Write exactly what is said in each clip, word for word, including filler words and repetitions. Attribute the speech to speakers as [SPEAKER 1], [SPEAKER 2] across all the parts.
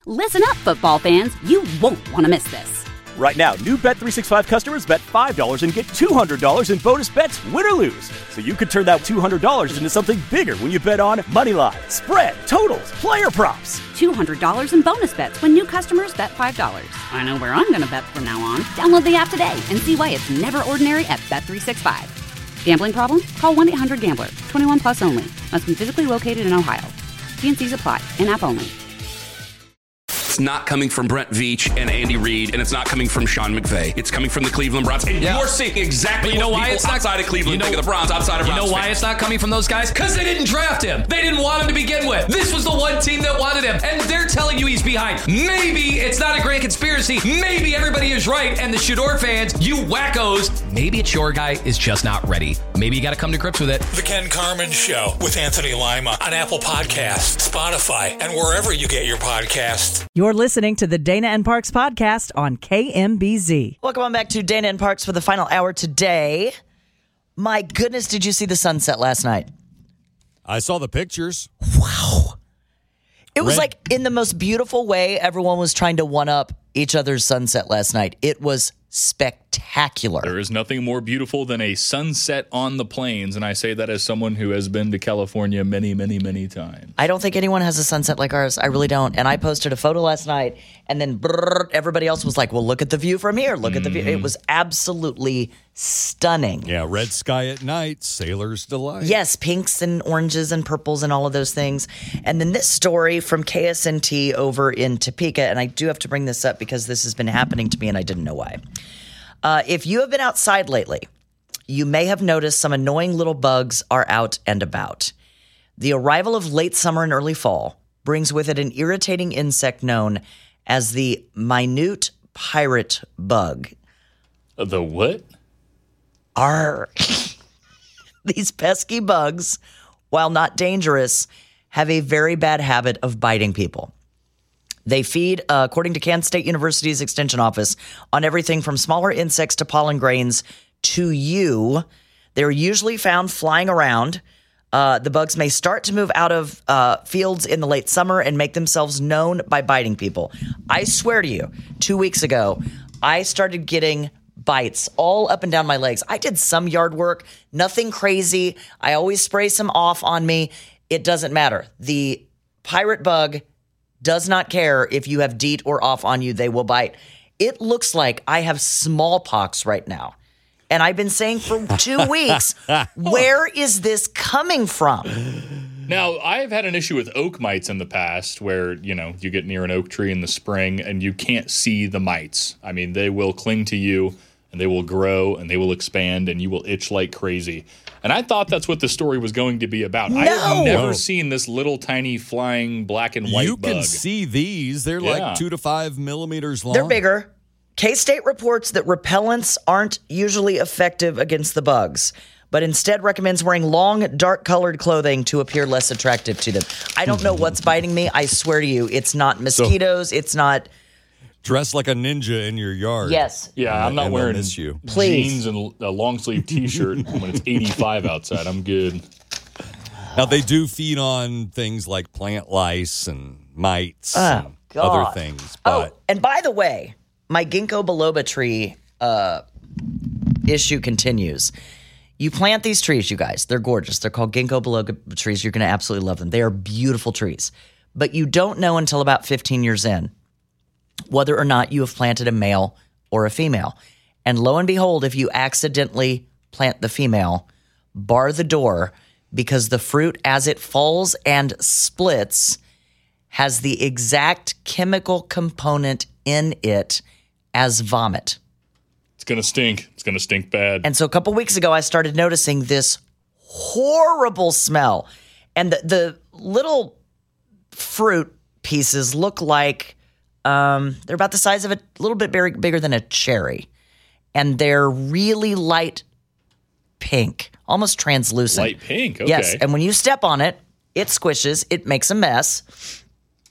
[SPEAKER 1] Listen up, football fans. You won't want to miss this.
[SPEAKER 2] Right now, new Bet three sixty-five customers bet five dollars and get two hundred dollars in bonus bets, win or lose. So you could turn that two hundred dollars into something bigger when you bet on money line, spread, totals, player props.
[SPEAKER 1] two hundred dollars in bonus bets when new customers bet five dollars. I know where I'm going to bet from now on. Download the app today and see why it's never ordinary at Bet three sixty-five. Gambling problem? Call one eight hundred gambler. twenty-one plus only. Must be physically located in Ohio. T and C's apply. In-app only.
[SPEAKER 3] It's not coming from Brent Veach and Andy Reid, and it's not coming from Sean McVay. It's coming from the Cleveland Browns. And yeah. you're seeing exactly you know what why people it's not, outside of Cleveland you know, think of the Browns, outside of Browns.
[SPEAKER 4] You know why
[SPEAKER 3] fans.
[SPEAKER 4] It's not coming from those guys? Because they didn't draft him. They didn't want him to begin with. This was the one team that wanted him, and they're telling you he's behind. Maybe it's not a grand conspiracy. Maybe everybody is right, and the Shador fans, you wackos, maybe it's your guy is just not ready. Maybe you got to come to grips with it.
[SPEAKER 5] The Ken Carman Show with Anthony Lima on Apple Podcasts, Spotify, and wherever you get your podcasts.
[SPEAKER 6] You're listening to the Dana and Parks podcast on K M B Z.
[SPEAKER 7] Welcome on back to Dana and Parks for the final hour today. My goodness, did you see the sunset last night?
[SPEAKER 8] I saw the pictures.
[SPEAKER 7] Wow. It was
[SPEAKER 8] Red.
[SPEAKER 7] like in the most beautiful way. Everyone was trying to one-up each other's sunset last night. It was spectacular.
[SPEAKER 9] There is nothing more beautiful than a sunset on the plains, and I say that as someone who has been to California many, many, many times.
[SPEAKER 7] I don't think anyone has a sunset like ours. I really don't. And I posted a photo last night, and then brrr, everybody else was like, well, look at the view from here. Look mm. at the view. It was absolutely stunning.
[SPEAKER 8] Yeah, red sky at night, sailor's delight.
[SPEAKER 7] Yes, pinks and oranges and purples and all of those things. And then this story from K S N T over in Topeka, and I do have to bring this up because this has been happening to me and I didn't know why. Uh, if you have been outside lately, you may have noticed some annoying little bugs are out and about. The arrival of late summer and early fall brings with it an irritating insect known as the minute pirate bug.
[SPEAKER 9] The what?
[SPEAKER 7] Arr. These pesky bugs, while not dangerous, have a very bad habit of biting people. They feed, uh, according to Kansas State University's Extension Office, on everything from smaller insects to pollen grains to you. They're usually found flying around. Uh, the bugs may start to move out of uh, fields in the late summer and make themselves known by biting people. I swear to you, two weeks ago, I started getting bites all up and down my legs. I did some yard work, nothing crazy. I always spray some off on me. It doesn't matter. The pirate bug does not care if you have DEET or off on you, they will bite. It looks like I have smallpox right now. And I've been saying for two weeks, where is this coming from?
[SPEAKER 9] Now, I've had an issue with oak mites in the past where, you know, you get near an oak tree in the spring and you can't see the mites. I mean, they will cling to you and they will grow and they will expand and you will itch like crazy. And I thought that's what the story was going to be about.
[SPEAKER 7] No.
[SPEAKER 9] I have never
[SPEAKER 8] No.
[SPEAKER 9] seen this little tiny flying black and white
[SPEAKER 8] You
[SPEAKER 9] bug.
[SPEAKER 8] can see these. They're
[SPEAKER 9] Yeah.
[SPEAKER 8] like two to five millimeters long.
[SPEAKER 7] They're bigger. K-State reports that repellents aren't usually effective against the bugs, but instead recommends wearing long, dark-colored clothing to appear less attractive to them. I don't know what's biting me. I swear to you, it's not mosquitoes. So, it's not...
[SPEAKER 8] Dress like a ninja in your yard.
[SPEAKER 7] Yes.
[SPEAKER 9] Yeah,
[SPEAKER 8] And-
[SPEAKER 9] I'm not
[SPEAKER 8] and they'll
[SPEAKER 9] wearing
[SPEAKER 8] miss you.
[SPEAKER 7] Please.
[SPEAKER 9] jeans and a long-sleeve T-shirt when it's eighty-five outside. I'm good.
[SPEAKER 8] Now, they do feed on things like plant lice and mites
[SPEAKER 7] Oh,
[SPEAKER 8] and
[SPEAKER 7] God.
[SPEAKER 8] other things. But
[SPEAKER 7] Oh, and by the way, my ginkgo biloba tree uh, issue continues. You plant these trees, you guys. They're gorgeous. They're called ginkgo biloba trees. You're going to absolutely love them. They are beautiful trees. But you don't know until about fifteen years in whether or not you have planted a male or a female. And lo and behold, if you accidentally plant the female, bar the door because the fruit, as it falls and splits, has the exact chemical component in it as vomit.
[SPEAKER 9] It's going to stink. It's going to stink bad.
[SPEAKER 7] And so a couple weeks ago, I started noticing this horrible smell. And the, the little fruit pieces look like um, they're about the size of a little bit bigger, bigger than a cherry. And they're really light pink, almost translucent.
[SPEAKER 9] Light pink, okay.
[SPEAKER 7] Yes, and when you step on it, it squishes, it makes a mess.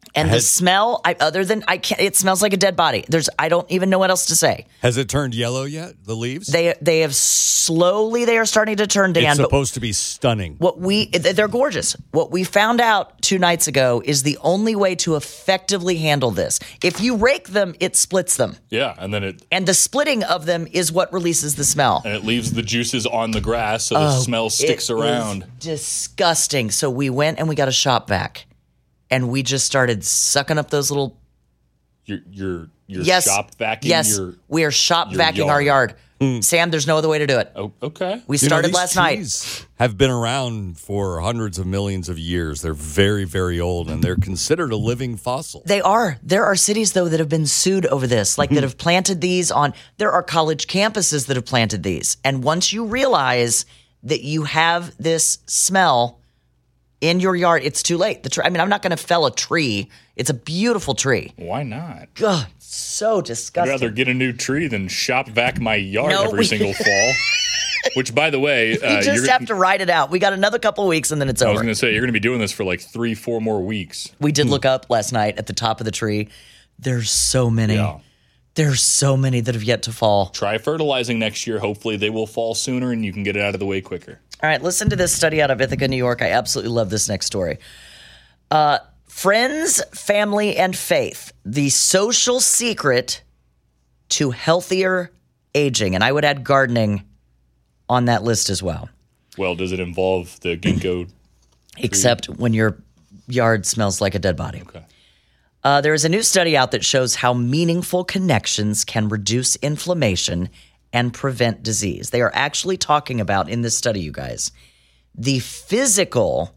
[SPEAKER 7] And
[SPEAKER 8] Has-
[SPEAKER 7] the smell, I, other than I can't, it smells like a dead body. There's, I don't even know what else to say.
[SPEAKER 8] Has it turned yellow yet? The leaves?
[SPEAKER 7] They they have slowly, they are starting to turn Dan.
[SPEAKER 8] It's
[SPEAKER 7] but
[SPEAKER 8] supposed to be stunning.
[SPEAKER 7] what we, they're gorgeous. What we found out two nights ago is the only way to effectively handle this. If you rake them, it splits them.
[SPEAKER 9] Yeah, and then it
[SPEAKER 7] And the splitting of them is what releases the smell.
[SPEAKER 9] and it leaves the juices on the grass, so the smell sticks
[SPEAKER 7] It
[SPEAKER 9] around.
[SPEAKER 7] is disgusting. So we went and we got a shop vac. And we just started sucking up those little.
[SPEAKER 9] You're you're you're
[SPEAKER 7] Yes.
[SPEAKER 9] shop vacuuming
[SPEAKER 7] Yes.
[SPEAKER 9] your.
[SPEAKER 7] we are shop
[SPEAKER 9] your
[SPEAKER 7] vacuuming our yard.
[SPEAKER 8] Hmm.
[SPEAKER 7] Sam, there's no other way to do it.
[SPEAKER 9] Oh, okay.
[SPEAKER 7] We
[SPEAKER 8] You know,
[SPEAKER 7] started
[SPEAKER 8] these
[SPEAKER 7] last night.
[SPEAKER 8] trees have been around for hundreds of millions of years. They're very, very old, and they're considered a living fossil.
[SPEAKER 7] They are. There are cities, though, that have been sued over this, like that have planted these on. There are college campuses that have planted these. And once you realize that you have this smell in your yard, it's too late. The tree, I mean, I'm not going to fell a tree. It's a beautiful tree.
[SPEAKER 9] Why not?
[SPEAKER 7] God, so
[SPEAKER 9] I'd
[SPEAKER 7] disgusting.
[SPEAKER 9] rather get a new tree than shop vac my yard
[SPEAKER 7] No,
[SPEAKER 9] every
[SPEAKER 7] we-
[SPEAKER 9] single fall. Which, by the way,
[SPEAKER 7] you
[SPEAKER 9] uh,
[SPEAKER 7] just
[SPEAKER 9] you're,
[SPEAKER 7] have to ride it out. We got another couple of weeks and then it's
[SPEAKER 9] I was
[SPEAKER 7] over.
[SPEAKER 9] going to say you're going to be doing this for like three, four more weeks.
[SPEAKER 7] We did look up last night at the top of the tree. There's so many.
[SPEAKER 9] Yeah.
[SPEAKER 7] There's so many that have yet to fall.
[SPEAKER 9] Try fertilizing next year. Hopefully, they will fall sooner and you can get it out of the way quicker.
[SPEAKER 7] All right, listen to this study out of Ithaca, New York. I absolutely love this next story. Uh, friends, family, and faith, the social secret to healthier aging. And I would add gardening on that list as well.
[SPEAKER 9] Well, does it involve the ginkgo?
[SPEAKER 7] Except when your yard smells like a dead body.
[SPEAKER 9] Okay.
[SPEAKER 7] Uh, there is a new study out that shows how meaningful connections can reduce inflammation and prevent disease. They are actually talking about, in this study, you guys, the physical,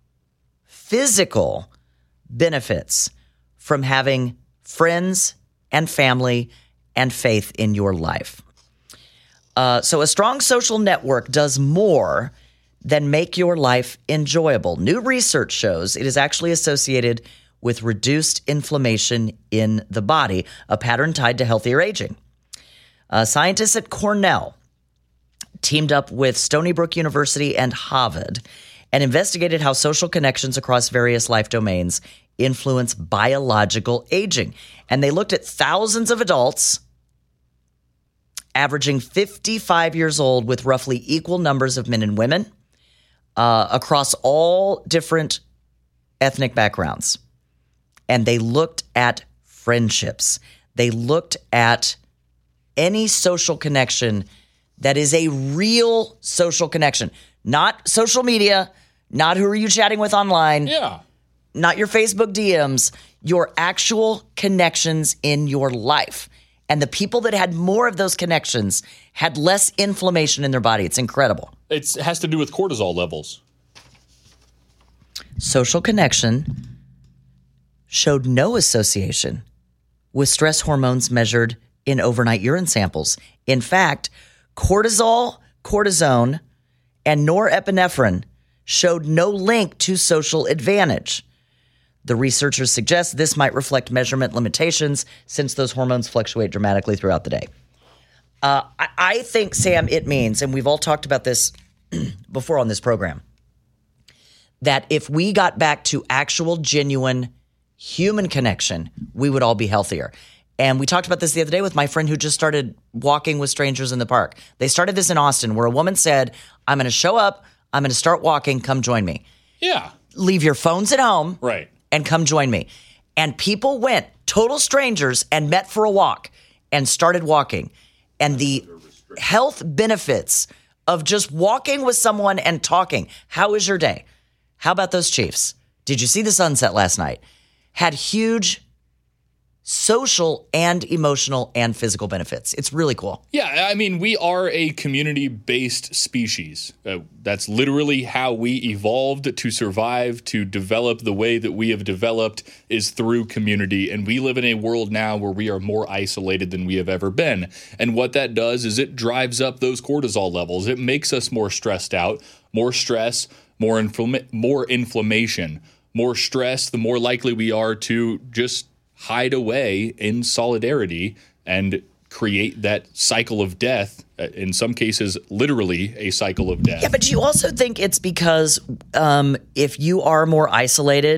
[SPEAKER 7] physical benefits from having friends and family and faith in your life. Uh, so a strong social network does more than make your life enjoyable. New research shows it is actually associated with reduced inflammation in the body, a pattern tied to healthier aging. Uh, scientists at Cornell teamed up with Stony Brook University and Harvard and investigated how social connections across various life domains influence biological aging. And they looked at thousands of adults averaging fifty-five years old with roughly equal numbers of men and women uh, across all different ethnic backgrounds. And they looked at friendships. They looked at any social connection that is a real social connection, not social media, not who are you chatting with online,
[SPEAKER 9] Yeah.
[SPEAKER 7] not your Facebook D Ms, your actual connections in your life. And the people that had more of those connections had less inflammation in their body. It's incredible.
[SPEAKER 9] It's, it has to do with cortisol levels.
[SPEAKER 7] Social connection showed no association with stress hormones measured in overnight urine samples. In fact, cortisol, cortisone, and norepinephrine showed no link to social advantage. The researchers suggest this might reflect measurement limitations since those hormones fluctuate dramatically throughout the day. Uh, I, I think, Sam, it means, and we've all talked about this before on this program, that if we got back to actual, genuine human connection, we would all be healthier. And we talked about this the other day with my friend who just started walking with strangers in the park. They started this in Austin where a woman said, I'm going to show up, I'm going to start walking, come join me.
[SPEAKER 9] Yeah.
[SPEAKER 7] Leave your phones at home.
[SPEAKER 9] Right.
[SPEAKER 7] And come join me. And people went, total strangers, and met for a walk and started walking. And the health benefits of just walking with someone and talking. How was your day? How about those Chiefs? Did you see the sunset last night? Had huge social and emotional and physical benefits. It's really cool.
[SPEAKER 9] Yeah, I mean, we are a community-based species. Uh, that's literally how we evolved to survive, to develop the way that we have developed is through community. And we live in a world now where we are more isolated than we have ever been. And what that does is it drives up those cortisol levels. It makes us more stressed out, more stress, more infl- more inflammation. More stress, the more likely we are to just hide away in solidarity and create that cycle of death. In some cases, literally a cycle of death.
[SPEAKER 7] Yeah, but do you also think it's because um, if you are more isolated,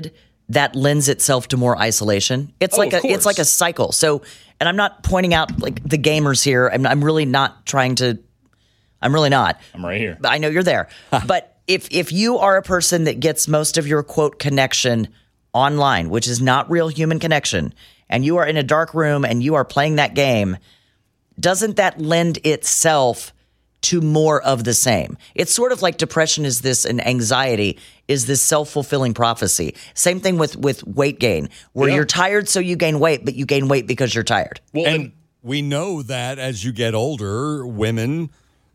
[SPEAKER 7] that lends itself to more isolation. It's
[SPEAKER 9] Oh,
[SPEAKER 7] like
[SPEAKER 9] of
[SPEAKER 7] a it's like a
[SPEAKER 9] course.
[SPEAKER 7] cycle. So, and I'm not pointing out like the gamers here. I'm, I'm really not trying to. I'm really not.
[SPEAKER 9] I'm right here.
[SPEAKER 7] I know you're there. But if if you are a person that gets most of your quote connection online, which is not real human connection, and you are in a dark room and you are playing that game, doesn't that lend itself to more of the same? It's sort of like depression is this, and anxiety is this self-fulfilling prophecy. Same thing with, with weight gain, where
[SPEAKER 9] Yeah.
[SPEAKER 7] you're tired, so you gain weight, but you gain weight because you're tired.
[SPEAKER 9] Well,
[SPEAKER 8] And
[SPEAKER 9] and
[SPEAKER 8] we know that as you get older, women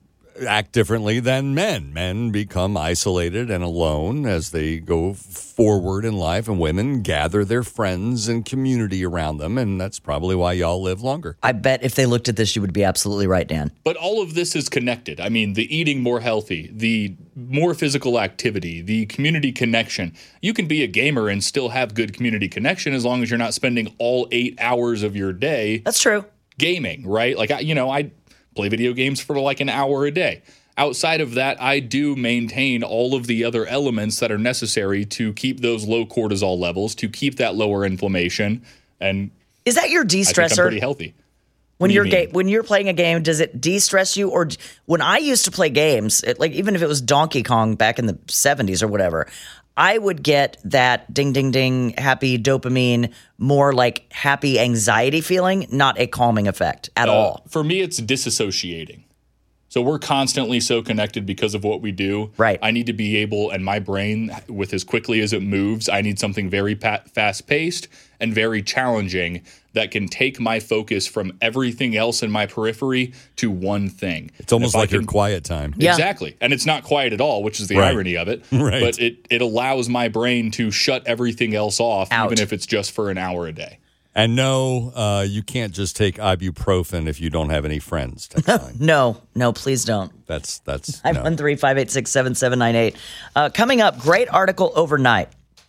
[SPEAKER 8] act differently than men. Men become isolated and alone as they go forward in life, and women gather their friends and community around them, and that's probably why y'all live longer.
[SPEAKER 7] I bet if they looked at this, you would be absolutely right, Dan.
[SPEAKER 9] But all of this is connected. I mean, the eating more healthy, the more physical activity, the community connection. You can be a gamer and still have good community connection as long as you're not spending all eight hours of your day
[SPEAKER 7] That's true.
[SPEAKER 9] gaming, right? Like, I, you know, I play video games for like an hour a day. Outside of that, I do maintain all of the other elements that are necessary to keep those low cortisol levels, to keep that lower inflammation, and
[SPEAKER 7] Is that your
[SPEAKER 9] I think I'm
[SPEAKER 7] de-stressor?
[SPEAKER 9] pretty healthy.
[SPEAKER 7] When
[SPEAKER 9] do you
[SPEAKER 7] you're ga-
[SPEAKER 9] mean?
[SPEAKER 7] when you're playing a game, does it de-stress you? Or d- when I used to play games, it, like even if it was Donkey Kong back in the seventies or whatever, I would get that ding, ding, ding, happy dopamine, more like happy anxiety feeling, not a calming effect at
[SPEAKER 9] Uh,
[SPEAKER 7] all.
[SPEAKER 9] For me, it's disassociating. So we're constantly so connected because of what we do.
[SPEAKER 7] Right.
[SPEAKER 9] I need to be able, and my brain, with as quickly as it moves, I need something very pa- fast-paced and very challenging that can take my focus from everything else in my periphery to one thing.
[SPEAKER 8] It's almost
[SPEAKER 9] If I
[SPEAKER 8] like your
[SPEAKER 9] can-
[SPEAKER 8] quiet time.
[SPEAKER 7] Yeah.
[SPEAKER 9] Exactly. And it's not quiet at all, which is the
[SPEAKER 8] Right.
[SPEAKER 9] irony of it.
[SPEAKER 8] Right.
[SPEAKER 9] But it, it allows my brain to shut everything else off,
[SPEAKER 7] Out.
[SPEAKER 9] even if it's just for an hour a day.
[SPEAKER 8] And no, uh, you can't just take ibuprofen if you don't have any friends. Text line.
[SPEAKER 7] No, no, please don't.
[SPEAKER 8] That's that's
[SPEAKER 7] five one three, five eight six, seven seven nine eight. Uh, coming up, great article overnight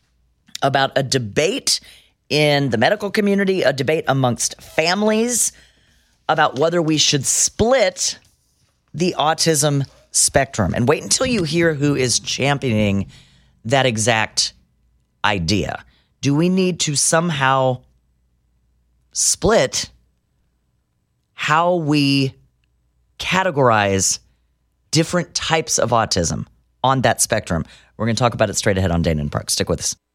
[SPEAKER 7] about a debate in the medical community, a debate amongst families about whether we should split the autism spectrum. And wait until you hear who is championing that exact idea. Do we need to somehow split how we categorize different types of autism on that spectrum? We're going to talk about it straight ahead on Dana and Park. Stick with us.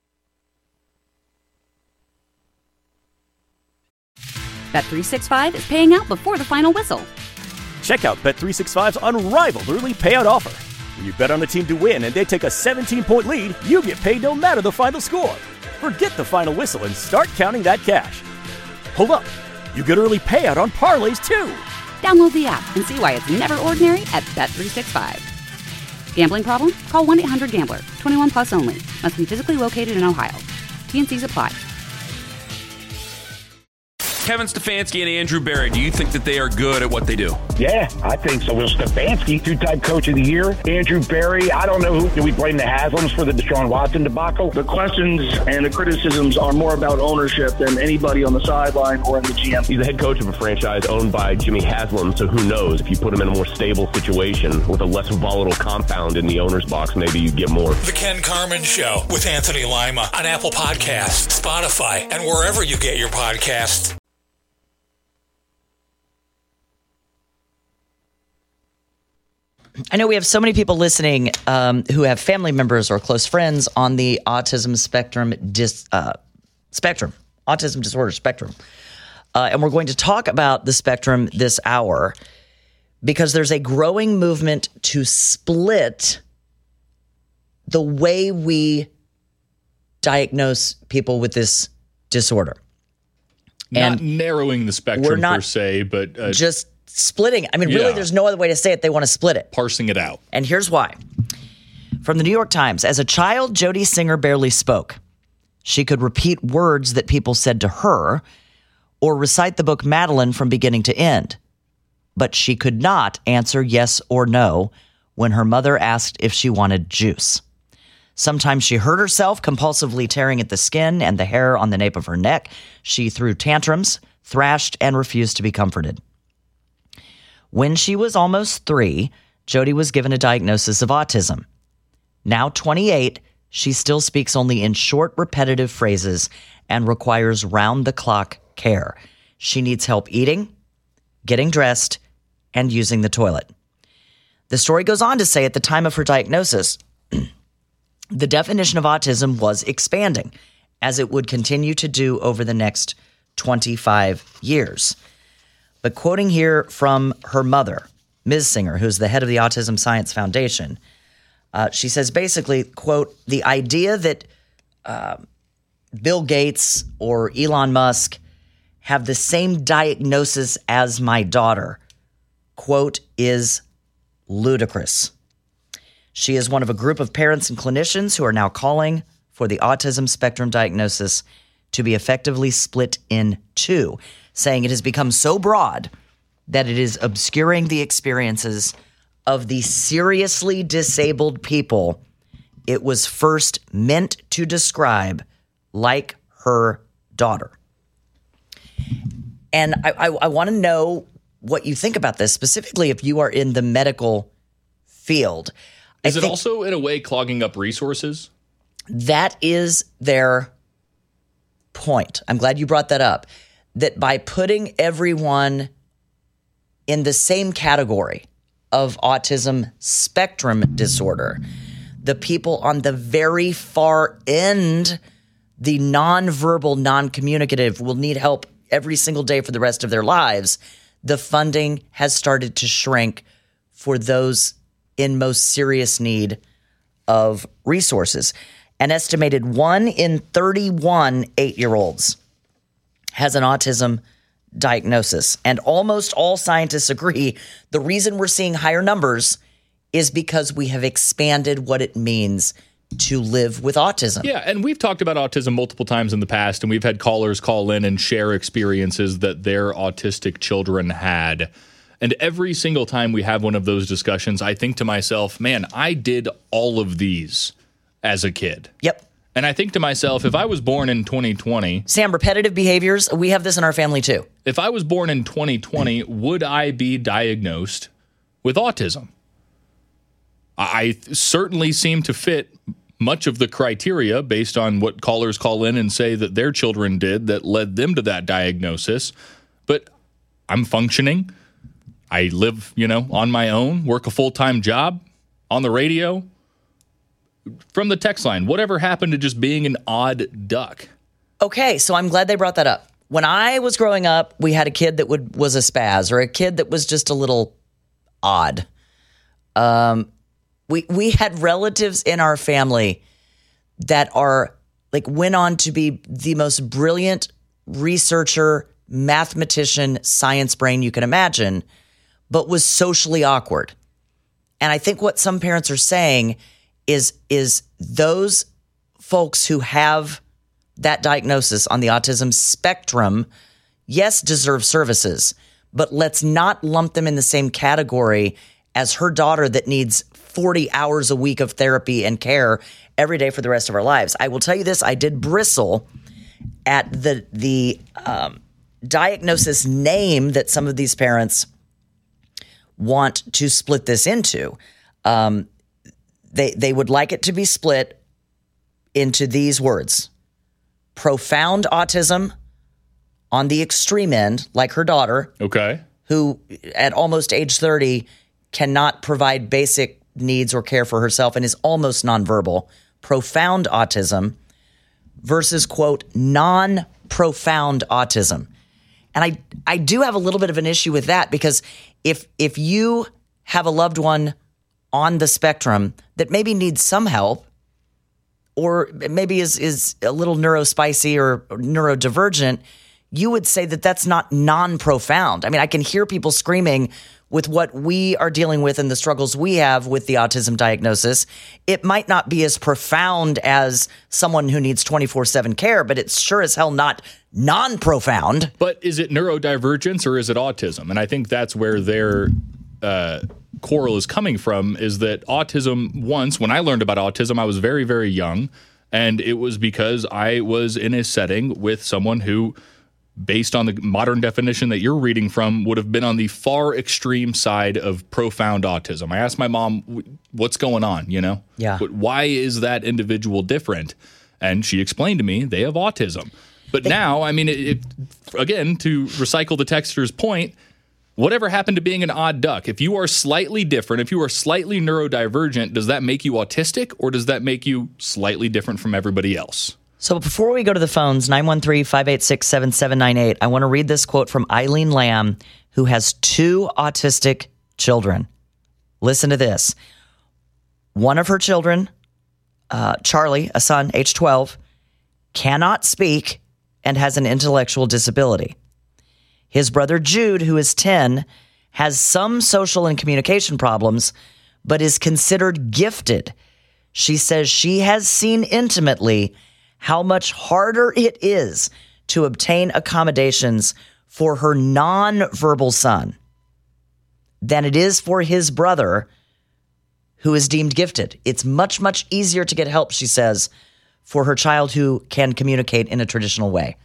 [SPEAKER 1] Bet three sixty-five is paying out before the final whistle.
[SPEAKER 2] Check out Bet three sixty-five's unrivaled early payout offer. When you bet on a team to win and they take a seventeen-point lead, you get paid no matter the final score. Forget the final whistle and start counting that cash. Hold up. You get early payout on parlays, too.
[SPEAKER 1] Download the app and see why it's never ordinary at Bet three sixty-five. Gambling problem? Call one eight hundred gambler. twenty-one plus only. Must be physically located in Ohio. T and Cs apply.
[SPEAKER 3] Kevin Stefanski and Andrew Berry, do you think that they are good at what they do?
[SPEAKER 10] Yeah, I think so. Will Stefanski, two-time coach of the year. Andrew Berry, I don't know who. Do we blame the Haslams for the Deshaun Watson debacle?
[SPEAKER 11] The questions and the criticisms are more about ownership than anybody on the sideline or in the G M.
[SPEAKER 12] He's the head coach of a franchise owned by Jimmy Haslam, so who knows? If you put him in a more stable situation with a less volatile compound in the owner's box, maybe you get more.
[SPEAKER 5] The Ken Carman Show with Anthony Lima on Apple Podcasts, Spotify, and wherever you get your podcasts.
[SPEAKER 7] I know we have so many people listening um, who have family members or close friends on the autism spectrum dis, uh, spectrum, autism disorder spectrum. Uh, and we're going to talk about the spectrum this hour because there's a growing movement to split the way we diagnose people with this disorder.
[SPEAKER 9] Not
[SPEAKER 7] And
[SPEAKER 9] narrowing the
[SPEAKER 7] we're
[SPEAKER 9] spectrum
[SPEAKER 7] not
[SPEAKER 9] per se, but uh,
[SPEAKER 7] just splitting. I mean, really,
[SPEAKER 9] Yeah.
[SPEAKER 7] there's no other way to say it. They want to split it.
[SPEAKER 9] parsing it out.
[SPEAKER 7] And here's why. From the New York Times, as a child, Jody Singer barely spoke. She could repeat words that people said to her or recite the book Madeline from beginning to end. But she could not answer yes or no when her mother asked if she wanted juice. Sometimes she hurt herself, compulsively tearing at the skin and the hair on the nape of her neck. She threw tantrums, thrashed, and refused to be comforted. When she was almost three, Jody was given a diagnosis of autism. Now twenty-eight, she still speaks only in short, repetitive phrases and requires round-the-clock care. She needs help eating, getting dressed, and using the toilet. The story goes on to say at the time of her diagnosis, the definition of autism was expanding, as it would continue to do over the next twenty-five years. But quoting here from her mother, Miz Singer, who's the head of the Autism Science Foundation, uh, she says basically, quote, the idea that uh, Bill Gates or Elon Musk have the same diagnosis as my daughter, quote, is ludicrous. She is one of a group of parents and clinicians who are now calling for the autism spectrum diagnosis to be effectively split in two, saying it has become so broad that it is obscuring the experiences of the seriously disabled people it was first meant to describe, like her daughter. And I, I, I want to know what you think about this, specifically if you are in the medical field.
[SPEAKER 9] Is I it also, in a way, clogging up resources?
[SPEAKER 7] That is their point. I'm glad you brought that up. That by putting everyone in the same category of autism spectrum disorder, the people on the very far end, the nonverbal, non-communicative, will need help every single day for the rest of their lives. The funding has started to shrink for those in most serious need of resources. An estimated one in thirty-one eight-year-olds has an autism diagnosis. And almost all scientists agree the reason we're seeing higher numbers is because we have expanded what it means to live with autism.
[SPEAKER 9] Yeah, and we've talked about autism multiple times in the past, and we've had callers call in and share experiences that their autistic children had. And every single time we have one of those discussions, I think to myself, man, I did all of these as a kid.
[SPEAKER 7] Yep.
[SPEAKER 9] And I think to myself, if I was born in twenty twenty...
[SPEAKER 7] Sam, repetitive behaviors, we have this in our family too.
[SPEAKER 9] If I was born in twenty twenty, would I be diagnosed with autism? I certainly seem to fit much of the criteria based on what callers call in and say that their children did that led them to that diagnosis. But I'm functioning. I live, you know, on my own, work a full-time job, on the radio. From the text line, whatever happened to just being an odd duck?
[SPEAKER 7] Okay, so I'm glad they brought that up. When I was growing up, we had a kid that would was a spaz or a kid that was just a little odd. Um, we we had relatives in our family that are like went on to be the most brilliant researcher, mathematician, science brain you can imagine, but was socially awkward. And I think what some parents are saying is is those folks who have that diagnosis on the autism spectrum, yes, deserve services, but let's not lump them in the same category as her daughter that needs forty hours a week of therapy and care every day for the rest of our lives. I will tell you this, I did bristle at the the um, diagnosis name that some of these parents want to split this into. Um, They they would like it to be split into these words: profound autism on the extreme end, like her daughter,
[SPEAKER 9] okay,
[SPEAKER 7] who at almost age thirty cannot provide basic needs or care for herself and is almost nonverbal. Profound autism versus, quote, non-profound autism. And I I do have a little bit of an issue with that because if if you have a loved one on the spectrum that maybe needs some help or maybe is is a little neurospicy or neurodivergent, you would say that that's not non-profound. I mean, I can hear people screaming with what we are dealing with and the struggles we have with the autism diagnosis. It might not be as profound as someone who needs twenty-four seven care, but it's sure as hell not non-profound.
[SPEAKER 9] But is it neurodivergence or is it autism? And I think that's where their uh, quarrel is coming from, is that autism, once, when I learned about autism, I was very, very young, and it was because I was in a setting with someone who based on the modern definition that you're reading from, would have been on the far extreme side of profound autism. I asked my mom, what's going on, you know?
[SPEAKER 7] Yeah.
[SPEAKER 9] But why is that individual different? And she explained to me they have autism. But now, I mean, it, it, again, to recycle the texter's point, whatever happened to being an odd duck? If you are slightly different, if you are slightly neurodivergent, does that make you autistic, or does that make you slightly different from everybody else?
[SPEAKER 7] So before we go to the phones, nine one three, five eight six, seven seven nine eight, I want to read this quote from Eileen Lamb, who has two autistic children. Listen to this. One of her children, uh, Charlie, a son, age twelve, cannot speak and has an intellectual disability. His brother Jude, who is ten, has some social and communication problems, but is considered gifted. She says she has seen intimately how much harder it is to obtain accommodations for her non-verbal son than it is for his brother, who is deemed gifted. It's much, much easier to get help, she says, for her child who can communicate in a traditional way.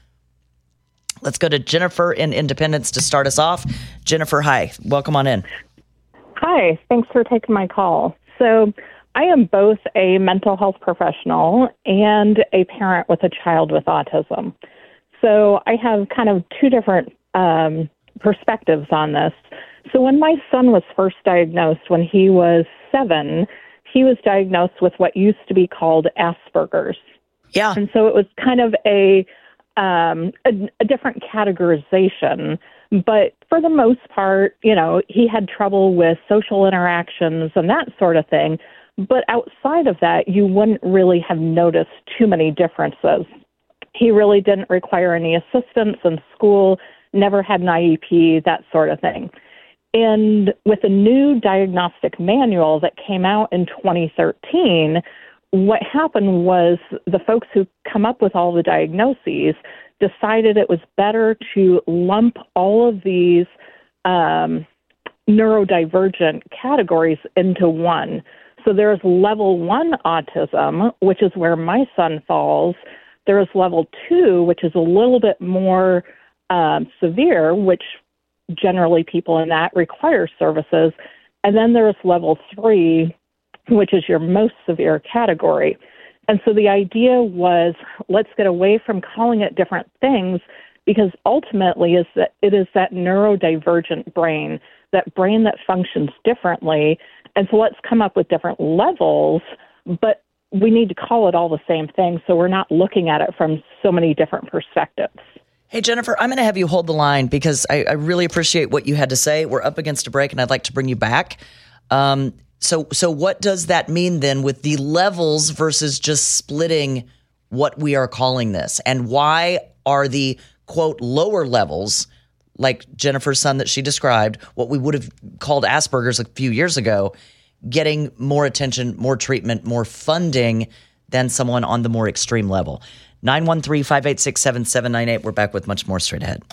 [SPEAKER 7] Let's go to Jennifer in Independence to start us off. Jennifer, hi. Welcome on in.
[SPEAKER 13] Hi. Thanks for taking my call. So I am both a mental health professional and a parent with a child with autism. So I have kind of two different um, perspectives on this. So when my son was first diagnosed when he was seven, he was diagnosed with what used to be called Asperger's.
[SPEAKER 7] Yeah.
[SPEAKER 13] And so it was kind of a um, a, a different categorization. But for the most part, you know, he had trouble with social interactions and that sort of thing. But outside of that, you wouldn't really have noticed too many differences. He really didn't require any assistance in school, never had an I E P, that sort of thing. And with a new diagnostic manual that came out in twenty thirteen, what happened was the folks who come up with all the diagnoses decided it was better to lump all of these um, neurodivergent categories into one. So there's level one autism, which is where my son falls. There's level two, which is a little bit more um, severe, which generally people in that require services. And then there's level three, which is your most severe category. And so the idea was, let's get away from calling it different things, because ultimately is that it is that neurodivergent brain, that brain that functions differently. And so let's come up with different levels, but we need to call it all the same thing so we're not looking at it from so many different perspectives.
[SPEAKER 7] Hey, Jennifer, I'm going to have you hold the line because I, I really appreciate what you had to say. We're up against a break, and I'd like to bring you back. Um, so, so what does that mean then with the levels versus just splitting what we are calling this? And why are the, quote, lower levels, like Jennifer's son that she described, what we would have called Asperger's a few years ago, getting more attention, more treatment, more funding than someone on the more extreme level? nine one three, five eight six, seven seven nine eight. We're back with much more straight ahead.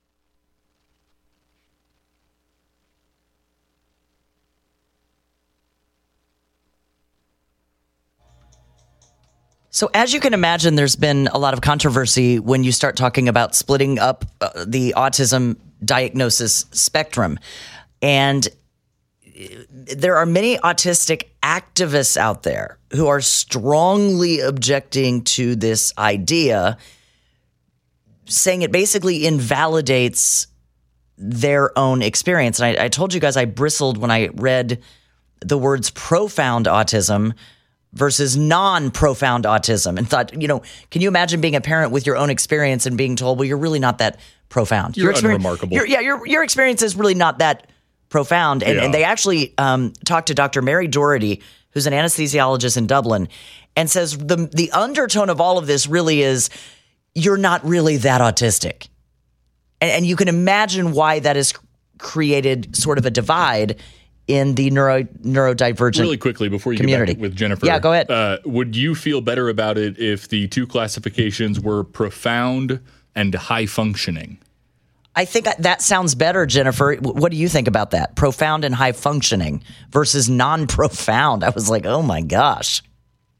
[SPEAKER 7] So as you can imagine, there's been a lot of controversy when you start talking about splitting up uh, the autism diagnosis spectrum. And there are many autistic activists out there who are strongly objecting to this idea, saying it basically invalidates their own experience. And I, I told you guys I bristled when I read the words profound autism versus non-profound autism and thought, you know, can you imagine being a parent with your own experience and being told, well, you're really not that profound.
[SPEAKER 9] You're
[SPEAKER 7] your
[SPEAKER 9] unremarkable.
[SPEAKER 7] Your, yeah, your, your experience is really not that profound. And,
[SPEAKER 9] Yeah.
[SPEAKER 7] and they actually um, talked to Doctor Mary Doherty, who's an anesthesiologist in Dublin, and says the the undertone of all of this really is you're not really that autistic. And, and you can imagine why that has created sort of a divide in the neuro neurodivergent
[SPEAKER 9] Really quickly before you
[SPEAKER 7] community.
[SPEAKER 9] get back with Jennifer.
[SPEAKER 7] Yeah, go ahead.
[SPEAKER 9] Uh, would you feel better about it if the two classifications were profound and high functioning?
[SPEAKER 7] I think that sounds better, Jennifer. What do you think about that? Profound and high functioning versus non-profound. I was like, oh my gosh.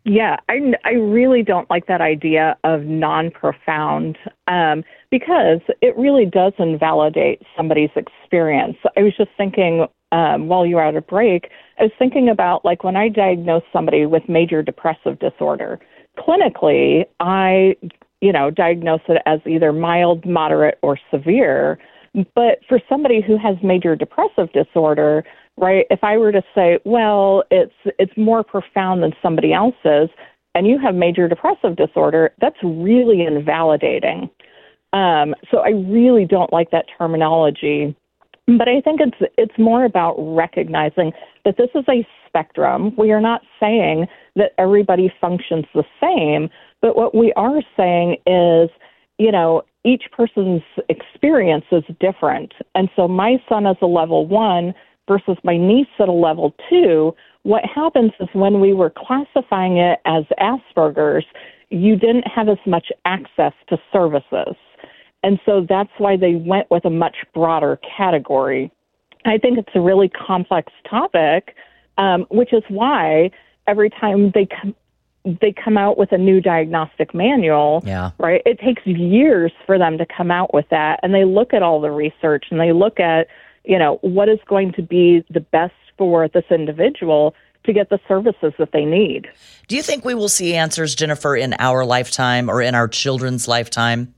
[SPEAKER 13] Yeah, I, I really don't like that idea of non-profound um, because it really does invalidate somebody's experience. I was just thinking um, while you were at a break, I was thinking about like when I diagnose somebody with major depressive disorder, clinically, I, you know, diagnose it as either mild, moderate, or severe. But for somebody who has major depressive disorder, right, if I were to say, well, it's it's more profound than somebody else's, and you have major depressive disorder, that's really invalidating. Um, so I really don't like that terminology. But I think it's it's more about recognizing that this is a spectrum. We are not saying that everybody functions the same, but what we are saying is, you know, each person's experience is different. And so my son is a level one versus my niece at a level two. What happens is when we were classifying it as Asperger's, you didn't have as much access to services. And so that's why they went with a much broader category. I think it's a really complex topic, um, which is why every time they come, they come out with a new diagnostic manual,
[SPEAKER 7] yeah.
[SPEAKER 13] right? It takes years for them to come out with that. And they look at all the research and they look at, you know, what is going to be the best for this individual to get the services that they need.
[SPEAKER 7] Do you think we will see answers, Jennifer, in our lifetime or in our children's lifetime?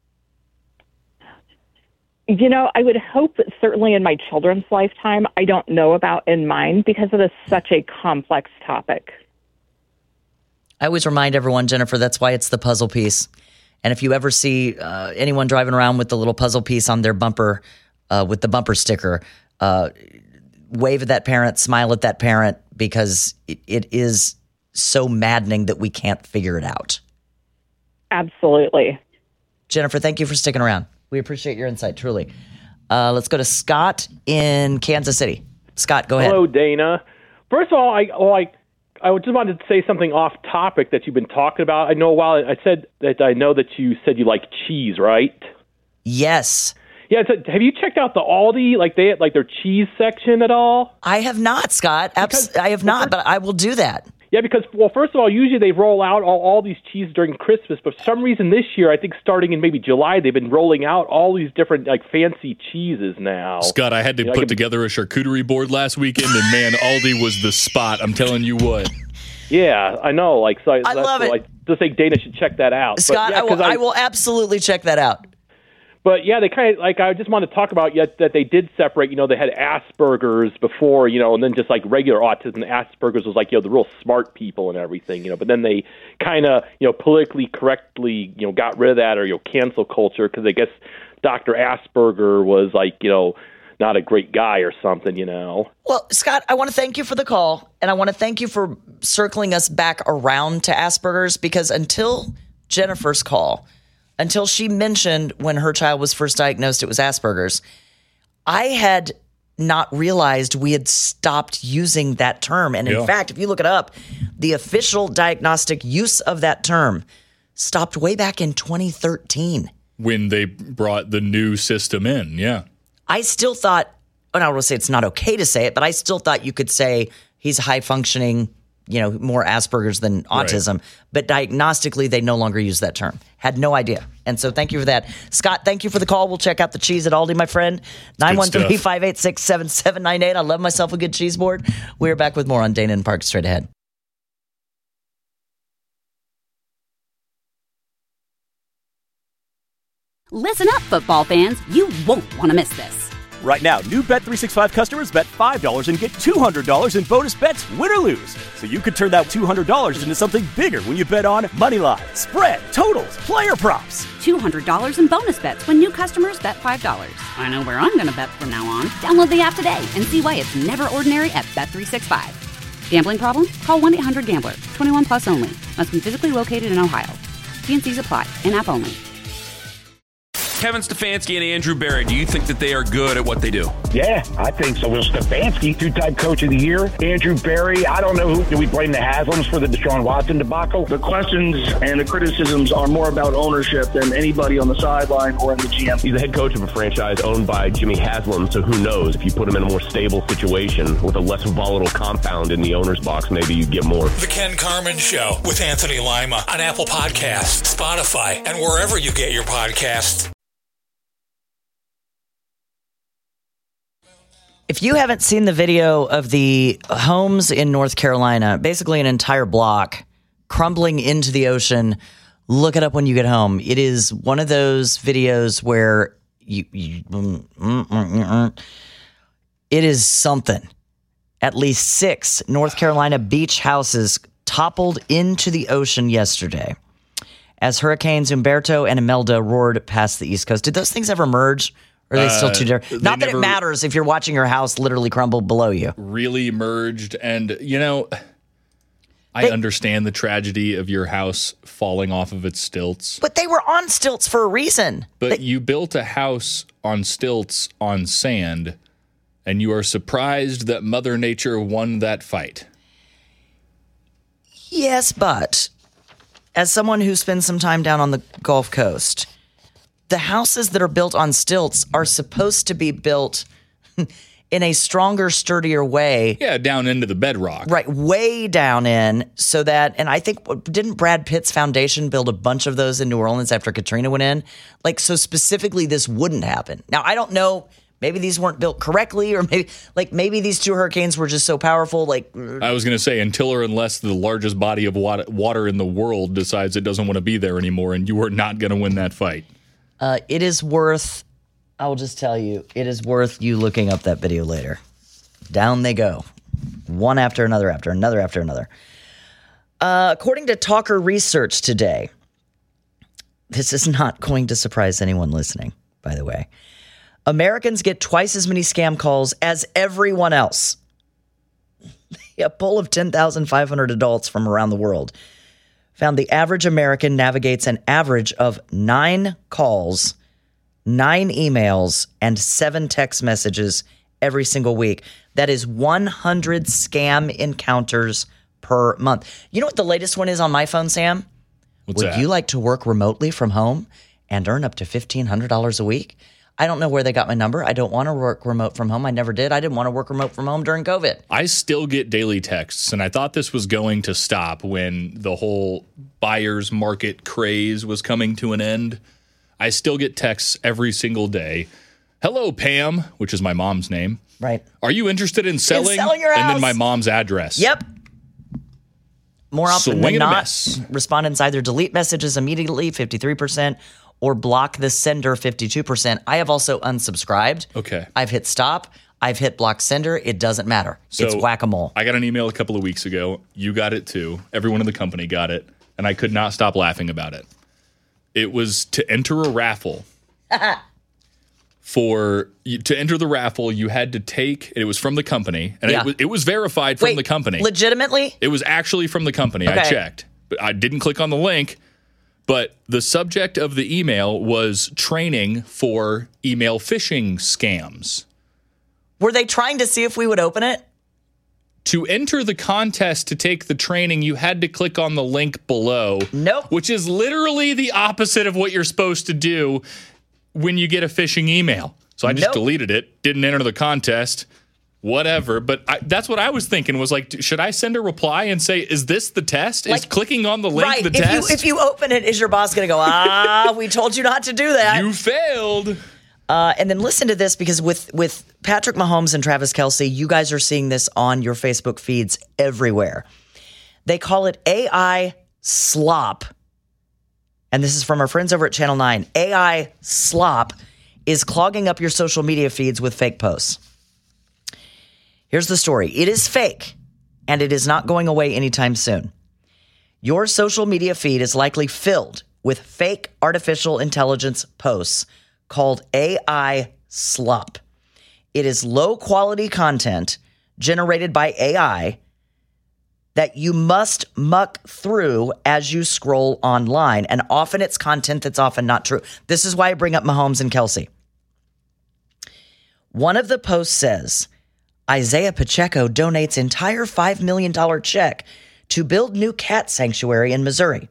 [SPEAKER 13] You know, I would hope that certainly in my children's lifetime. I don't know about in mine because it is such a complex topic.
[SPEAKER 7] I always remind everyone, Jennifer, that's why it's the puzzle piece. And if you ever see uh, anyone driving around with the little puzzle piece on their bumper, uh, with the bumper sticker, uh, wave at that parent, smile at that parent, because it, it is so maddening that we can't figure it out.
[SPEAKER 13] Absolutely.
[SPEAKER 7] Jennifer, thank you for sticking around. We appreciate your insight, truly. Uh, let's go to Scott in Kansas City. Scott, go ahead.
[SPEAKER 14] Hello, Dana. First of all, I well, I, I just wanted to say something off topic that you've been talking about. I know a while I said that I know that you said you like cheese, right?
[SPEAKER 7] Yes.
[SPEAKER 14] Yeah. So have you checked out the Aldi, like they like their cheese section at all?
[SPEAKER 7] I have not, Scott. Abs- I have not, but I will do that.
[SPEAKER 14] Yeah, because, well, first of all, usually they roll out all, all these cheeses during Christmas, but for some reason this year, I think starting in maybe July, they've been rolling out all these different, like, fancy cheeses now.
[SPEAKER 9] Scott, I had to
[SPEAKER 14] you know,
[SPEAKER 9] put
[SPEAKER 14] like
[SPEAKER 9] together a charcuterie board last weekend, and man, Aldi was the spot. I'm telling you what.
[SPEAKER 14] Yeah, I know. Like, so I,
[SPEAKER 7] I love it.
[SPEAKER 14] I just think Dana should check that out.
[SPEAKER 7] Scott,
[SPEAKER 14] but, yeah,
[SPEAKER 7] I, will,
[SPEAKER 14] I,
[SPEAKER 7] I will absolutely check that out.
[SPEAKER 14] But, yeah, they kind of, like, I just want to talk about yet that they did separate, you know, they had Asperger's before, you know, and then just, like, regular autism. Asperger's was, like, you know, the real smart people and everything, you know. But then they kind of, you know, politically correctly, you know, got rid of that or, you know, cancel culture because I guess Doctor Asperger was, like, you know, not a great guy or something, you know.
[SPEAKER 7] Well, Scott, I want to thank you for the call, and I want to thank you for circling us back around to Asperger's, because until Jennifer's call, until she mentioned when her child was first diagnosed it was Asperger's, I had not realized we had stopped using that term. And in
[SPEAKER 9] Yeah.
[SPEAKER 7] fact, if you look it up, the official diagnostic use of that term stopped way back in twenty thirteen.
[SPEAKER 9] When they brought the new system in, yeah.
[SPEAKER 7] I still thought, and I don't want to say it's not okay to say it, but I still thought you could say he's high functioning, you know, more Asperger's than autism. Right. But diagnostically, they no longer use that term. Had no idea. And so thank you for that. Scott, thank you for the call. We'll check out the cheese at Aldi, my friend. nine one three, five eight six, seven seven nine eight. I love myself a good cheese board. We're back with more on Dana and Park straight ahead.
[SPEAKER 1] Listen up, football fans. You won't want to miss this.
[SPEAKER 2] Right now, new Bet three sixty-five customers bet five dollars and get two hundred dollars in bonus bets, win or lose. So you could turn that two hundred dollars into something bigger when you bet on Moneyline, spread, totals, player props.
[SPEAKER 1] two hundred dollars in bonus bets when new customers bet five dollars. I know where I'm going to bet from now on. Download the app today and see why it's never ordinary at Bet three sixty-five. Gambling problem? Call one eight hundred gambler. twenty-one plus only. Must be physically located in Ohio. T and C's apply. In-app only.
[SPEAKER 3] Kevin Stefanski and Andrew Berry, do you think that they are good at what they do?
[SPEAKER 10] Yeah, I think so. Will Stefanski, two-time coach of the year. Andrew Berry, I don't know who. Do we blame the Haslams for the Deshaun Watson debacle?
[SPEAKER 11] The questions and the criticisms are more about ownership than anybody on the sideline or in the G M.
[SPEAKER 12] He's the head coach of a franchise owned by Jimmy Haslam, so who knows? If you put him in a more stable situation with a less volatile compound in the owner's box, maybe you get more.
[SPEAKER 5] The Ken Carman Show with Anthony Lima on Apple Podcasts, Spotify, and wherever you get your podcasts.
[SPEAKER 7] If you haven't seen the video of the homes in North Carolina, basically an entire block crumbling into the ocean, look it up when you get home. It is one of those videos where you, you mm, mm, mm, mm, it is something. At least six North Carolina beach houses toppled into the ocean yesterday as hurricanes Umberto and Imelda roared past the East Coast. Did those things ever merge? Or are they still too different? Not that it matters if you're watching your house literally crumble below you.
[SPEAKER 9] Really merged. And, you know, I
[SPEAKER 7] They-
[SPEAKER 9] understand the tragedy of your house falling off of its stilts.
[SPEAKER 7] But they were on stilts for a reason.
[SPEAKER 9] But you built a house on stilts on sand, and you are surprised that Mother Nature won that fight.
[SPEAKER 7] Yes, but as someone who spends some time down on the Gulf Coast, the houses that are built on stilts are supposed to be built in a stronger, sturdier way.
[SPEAKER 9] Yeah, down into the bedrock.
[SPEAKER 7] Right, way down in, so that, and I think, didn't Brad Pitt's foundation build a bunch of those in New Orleans after Katrina went in? Like, so specifically this wouldn't happen. Now, I don't know, maybe these weren't built correctly, or maybe, like, maybe these two hurricanes were just so powerful, like...
[SPEAKER 9] I was going to say, until or unless the largest body of water in the world decides it doesn't want to be there anymore, and you are not going to win that fight.
[SPEAKER 7] Uh, it is worth, I will just tell you, it is worth you looking up that video later. Down they go. One after another, after another, after another. Uh, according to Talker Research today, this is not going to surprise anyone listening, by the way. Americans get twice as many scam calls as everyone else. A poll of ten thousand five hundred adults from around the world found the average American navigates an average of nine calls, nine emails, and seven text messages every single week. That is one hundred scam encounters per month. You know what the latest one is on my phone, Sam?
[SPEAKER 9] What's
[SPEAKER 7] Would
[SPEAKER 9] that?
[SPEAKER 7] you like to work remotely from home and earn up to fifteen hundred dollars a week? I don't know where they got my number. I don't want to work remote from home. I never did. I didn't want to work remote from home during COVID.
[SPEAKER 9] I still get daily texts, and I thought this was going to stop when the whole buyer's market craze was coming to an end. I still get texts every single day. Hello, Pam, which is my mom's name.
[SPEAKER 7] Right.
[SPEAKER 9] Are you interested in selling?
[SPEAKER 7] selling your
[SPEAKER 9] And then
[SPEAKER 7] house.
[SPEAKER 9] my mom's address.
[SPEAKER 7] Yep. More often
[SPEAKER 9] Swing
[SPEAKER 7] than
[SPEAKER 9] and a
[SPEAKER 7] not,
[SPEAKER 9] miss.
[SPEAKER 7] respondents either delete messages immediately, fifty-three percent, or block the sender, fifty-two percent. I have also unsubscribed.
[SPEAKER 9] Okay.
[SPEAKER 7] I've hit stop. I've hit block sender. It doesn't matter. It's
[SPEAKER 9] So,
[SPEAKER 7] whack-a-mole.
[SPEAKER 9] I got an email a couple of weeks ago. You got it too. Everyone in the company got it. And I could not stop laughing about it. It was to enter a raffle. For to enter the raffle, you had to take, it was from the company, and
[SPEAKER 7] Yeah.
[SPEAKER 9] it, was, it was verified from
[SPEAKER 7] Wait,
[SPEAKER 9] the company.
[SPEAKER 7] legitimately?
[SPEAKER 9] It was actually from the company. I
[SPEAKER 7] Okay.
[SPEAKER 9] checked. But I didn't click on the link. But the subject of the email was training for email phishing scams.
[SPEAKER 7] Were they trying to see if we would open it?
[SPEAKER 9] To enter the contest to take the training, you had to click on the link below.
[SPEAKER 7] Nope.
[SPEAKER 9] Which is literally the opposite of what you're supposed to do when you get a phishing email. So I just
[SPEAKER 7] Nope.
[SPEAKER 9] deleted it, didn't enter the contest, whatever. But I, that's what I was thinking was like, should I send a reply and say, is this the test? is
[SPEAKER 7] Like-
[SPEAKER 9] clicking on the link
[SPEAKER 7] right.
[SPEAKER 9] the
[SPEAKER 7] if
[SPEAKER 9] test?
[SPEAKER 7] You, if you open it, is your boss going to go, ah, we told you not to do that?
[SPEAKER 9] You failed.
[SPEAKER 7] Uh, and then listen to this, because with, with Patrick Mahomes and Travis Kelce, you guys are seeing this on your Facebook feeds everywhere. They call it A I slop. And this is from our friends over at Channel nine. A I slop is clogging up your social media feeds with fake posts. Here's the story. It is fake, and it is not going away anytime soon. Your social media feed is likely filled with fake artificial intelligence posts called A I slop. It is low quality content generated by A I that you must muck through as you scroll online. And often it's content that's often not true. This is why I bring up Mahomes and Kelsey. One of the posts says, Isaiah Pacheco donates entire five million dollars check to build new cat sanctuary in Missouri.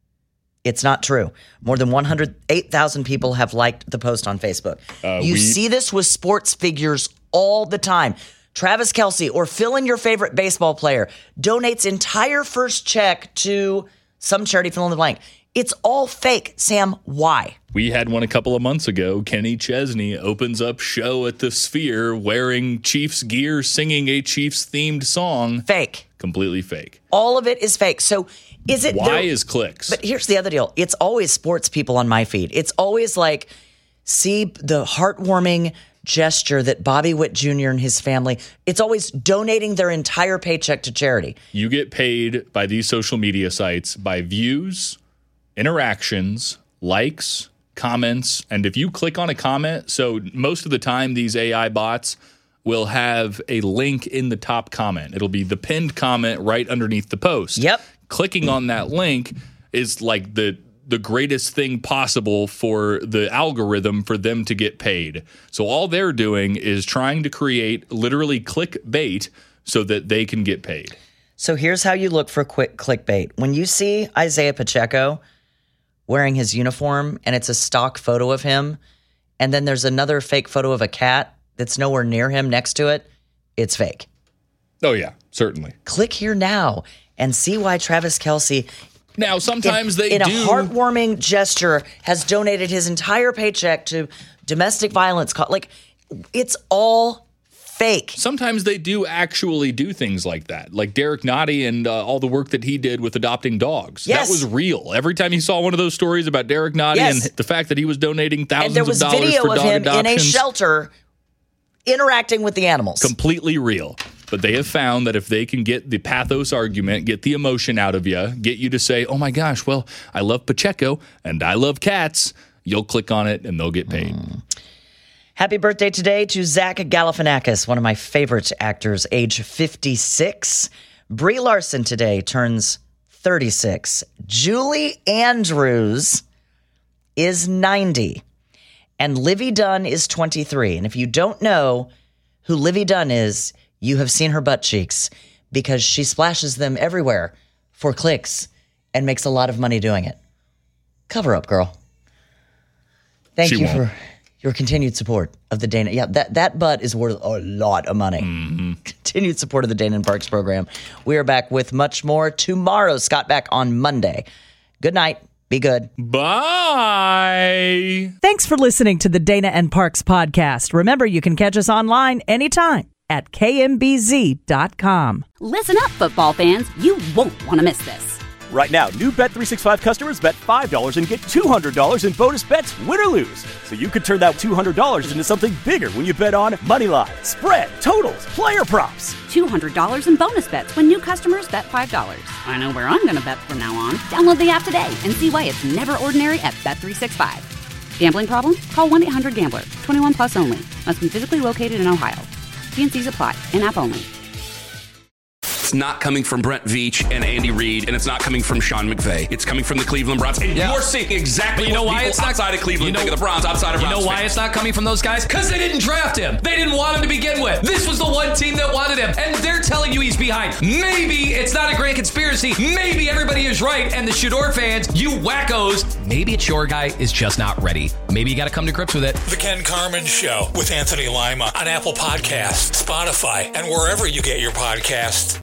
[SPEAKER 7] It's not true. More than one hundred eight thousand people have liked the post on Facebook. Uh, you we- see this with sports figures all the time. Travis Kelce, or fill in your favorite baseball player, donates entire first check to some charity, fill in the blank. It's all fake. Sam, why?
[SPEAKER 9] We had one a couple of months ago. Kenny Chesney opens up show at the Sphere wearing Chiefs gear, singing a Chiefs-themed song.
[SPEAKER 7] Fake.
[SPEAKER 9] Completely fake.
[SPEAKER 7] All of it is fake. So is it...
[SPEAKER 9] Why
[SPEAKER 7] there,
[SPEAKER 9] is clicks?
[SPEAKER 7] But here's the other deal. It's always sports people on my feed. It's always like, see the heartwarming gesture that Bobby Witt Junior and his family, it's always donating their entire paycheck to charity.
[SPEAKER 9] You get paid by these social media sites by views, interactions, likes, comments, and if you click on a comment, so most of the time these A I bots will have a link in the top comment. It'll be the pinned comment right underneath the post.
[SPEAKER 7] Yep.
[SPEAKER 9] Clicking on that link is like the the greatest thing possible for the algorithm for them to get paid. So all they're doing is trying to create literally clickbait so that they can get paid.
[SPEAKER 7] So here's how you look for quick clickbait. When you see Isaiah Pacheco wearing his uniform and it's a stock photo of him, and then there's another fake photo of a cat that's nowhere near him next to it, it's fake.
[SPEAKER 9] Oh, yeah, certainly.
[SPEAKER 7] Click here now and see why Travis Kelce...
[SPEAKER 9] Now, sometimes they
[SPEAKER 7] in
[SPEAKER 9] do.
[SPEAKER 7] In a heartwarming gesture, has donated his entire paycheck to domestic violence. Like, it's all fake.
[SPEAKER 9] Sometimes they do actually do things like that. Like Derek Nottie and uh, all the work that he did with adopting dogs.
[SPEAKER 7] Yes.
[SPEAKER 9] That was real. Every time you saw one of those stories about Derek Nottie
[SPEAKER 7] yes.
[SPEAKER 9] and the fact that he was donating thousands
[SPEAKER 7] and there was
[SPEAKER 9] of dollars
[SPEAKER 7] video
[SPEAKER 9] for
[SPEAKER 7] of
[SPEAKER 9] dog
[SPEAKER 7] him
[SPEAKER 9] adoptions.
[SPEAKER 7] in a shelter interacting with the animals.
[SPEAKER 9] Completely real. But they have found that if they can get the pathos argument, get the emotion out of you, get you to say, oh my gosh, well, I love Pacheco and I love cats, you'll click on it and they'll get paid. Mm.
[SPEAKER 7] Happy birthday today to Zach Galifianakis, one of my favorite actors, age fifty-six. Brie Larson today turns thirty-six. Julie Andrews is ninety. And Livy Dunn is twenty-three. And if you don't know who Livy Dunn is, you have seen her butt cheeks because she splashes them everywhere for clicks and makes a lot of money doing it. Cover up, girl. Thank
[SPEAKER 9] she
[SPEAKER 7] you
[SPEAKER 9] won't.
[SPEAKER 7] for your continued support of the Dana. Yeah, that, that butt is worth a lot of money.
[SPEAKER 9] Mm-hmm.
[SPEAKER 7] Continued support of the Dana and Parks program. We are back with much more tomorrow. Scott back on Monday. Good night. Be good.
[SPEAKER 9] Bye.
[SPEAKER 6] Thanks for listening to the Dana and Parks podcast. Remember, you can catch us online anytime at K M B Z dot com.
[SPEAKER 1] Listen up, football fans. You won't want to miss this.
[SPEAKER 2] Right now, new Bet three sixty-five customers bet five dollars and get two hundred dollars in bonus bets, win or lose. So you could turn that two hundred dollars into something bigger when you bet on Moneyline, spread, totals, player props.
[SPEAKER 1] two hundred dollars in bonus bets when new customers bet five dollars. I know where I'm going to bet from now on. Download the app today and see why it's never ordinary at Bet three sixty-five. Gambling problem? Call one eight hundred gambler. twenty-one plus only. Must be physically located in Ohio. T and C's apply. In-app only.
[SPEAKER 3] It's not coming from Brent Veach and Andy Reid, and it's not coming from Sean McVay. It's coming from the Cleveland Browns. And yeah. you're seeing exactly
[SPEAKER 4] but you know
[SPEAKER 3] what
[SPEAKER 4] why
[SPEAKER 3] people
[SPEAKER 4] it's not,
[SPEAKER 3] outside of Cleveland you know, think of the Browns, outside of
[SPEAKER 4] You
[SPEAKER 3] Browns
[SPEAKER 4] know why
[SPEAKER 3] fans.
[SPEAKER 4] it's not coming from those guys? Because they didn't draft him. They didn't want him to begin with. This was the one team that wanted him, and they're telling you he's behind. Maybe it's not a grand conspiracy. Maybe everybody is right, and the Shador fans, you wackos, maybe it's your guy is just not ready. Maybe you got to come to grips with it.
[SPEAKER 5] The Ken Carmen Show with Anthony Lima on Apple Podcasts, Spotify, and wherever you get your podcasts.